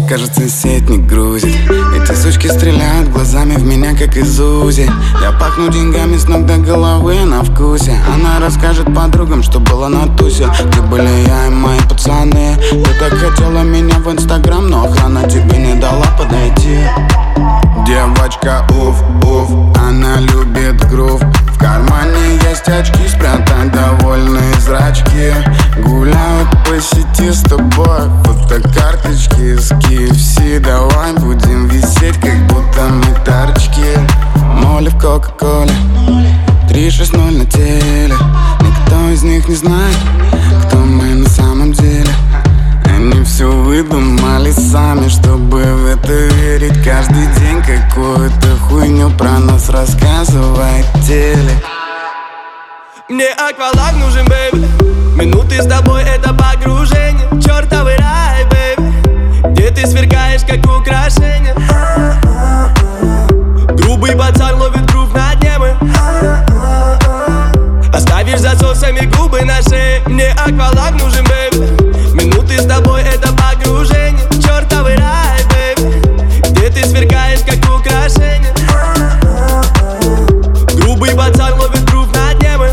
кажется, сеть не грузит. Эти сучки стреляют глазами в меня, как из УЗИ. Я пахну деньгами с ног до головы, на вкусе. Она расскажет подругам, что было на тусе, где были я и мои пацаны. Ты так хотела меня в Инстаграм, но охрана тебе не дала подойти. Девочка, уф, она любит грув. В кармане есть очки, спрятать довольные зрачки. Гуляют по сети с тобой фотокарточки из KFC. Давай будем висеть, как будто мы торчки. Молли в Кока-Коле, 360 на теле. Никто из них не знает, кто мы на самом деле. Они все выдумали сами, чтобы в это верить. Каждый день какую-то хуйню про нас рассказывает телек. Мне акваланг нужен, бэйби. Минуты с тобой — это погружение. Чёртовый рай, бэйби, где ты сверкаешь, как украшение. Грубый пацан ловит грув на дне мы. Оставишь засосами губы на шее. Мне акваланг нужен, бэйби. Минуты с тобой — это погружение. Чёртовый рай, бэйби, где ты сверкаешь, как украшение. Грубый пацан ловит грув на дне мы.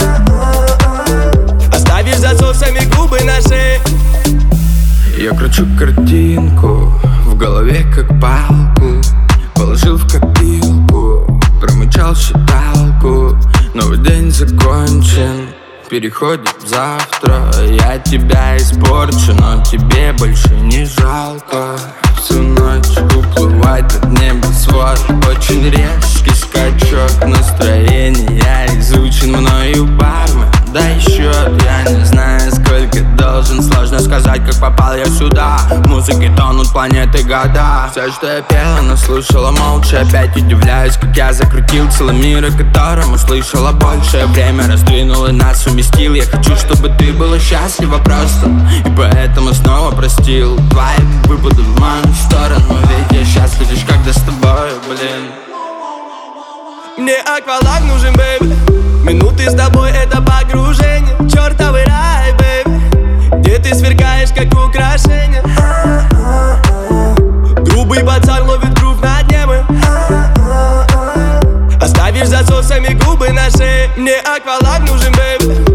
Оставишь засосами губы на шее. Я кручу картинку в голове, как палку. Положил в копилку, промычал считалку. Новый день закончен, переходит в завтра. Я тебя испорчу, но тебе больше не жалко. Всю ночь уплывает от небосвод. Очень резкий скачок настроения изучен мною бармен. Дай счет, я не знаю, сколько должен. Сложно сказать, как попал я сюда. В музыке тонут планеты года. Все, что я пела, но слушала молча. Опять удивляюсь, как я закрутил целый мир, о котором услышала больше. Время раздвинуло нас, уместил. Я хочу, чтобы ты была счастлива просто, и поэтому снова простил. Твои выпады в мою сторону, ведь я счастлив лишь когда с тобой, блин. Мне акваланг нужен, бэйби. Минуты с тобой — это погружение. Чёртовый рай, бэйби, где ты сверкаешь, как украшение. Грубый пацан ловит грув на дне мы. Оставишь засосами губы на шее. Мне акваланг нужен, бэйби.